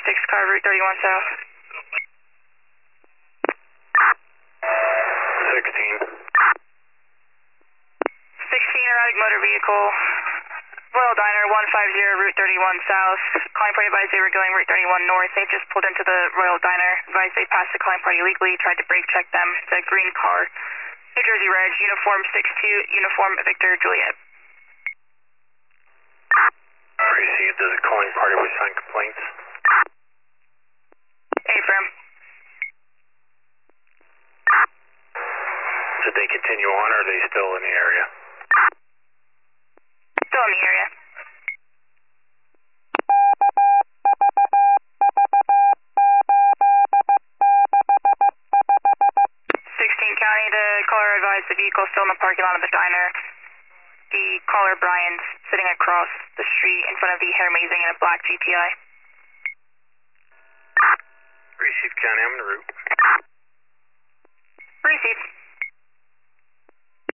car, Route 31 South. 16. 16, erratic motor vehicle. Royal Diner, 150, Route 31 South. Calling party advised they were going Route 31 North. They just pulled into the Royal Diner. Advised they passed the calling party illegally, tried to brake check them. The green car. New Jersey Reg, uniform 62, uniform Victor Juliet. Received. Does the calling party wish sign complaints? Affirm. Did they continue on, or are they still in the area? Still in the area. County, the caller advised the vehicle still in the parking lot of the diner. The caller, Brian's, sitting across the street in front of the Hair Amazing in a black GTI. Received, County. I'm en route. Received.